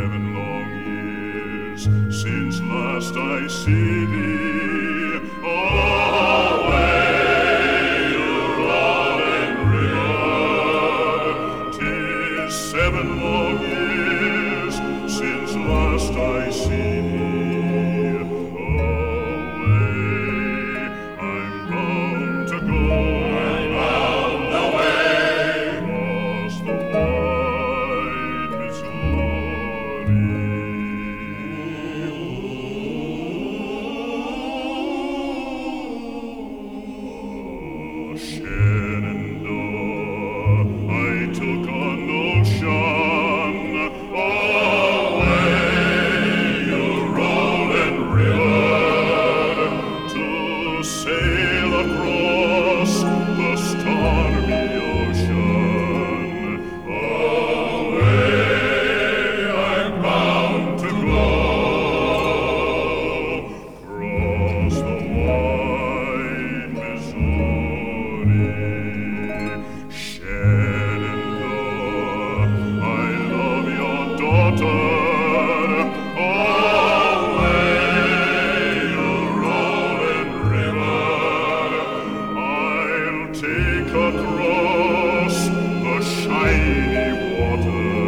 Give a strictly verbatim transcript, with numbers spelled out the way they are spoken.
seven long years since last I see thee. Away, you rolling river, 'tis seven long years since last I see thee. Away, I'm bound to go. I'm bound away across the wide Missouri. Shenandoah, I took a notion. Away, you rolling river, to sail across the stormy ocean. Away, I'm bound to go across the wide Missouri. Shenandoah, I love your daughter. Away, you rolling river, I'll take across the shiny water.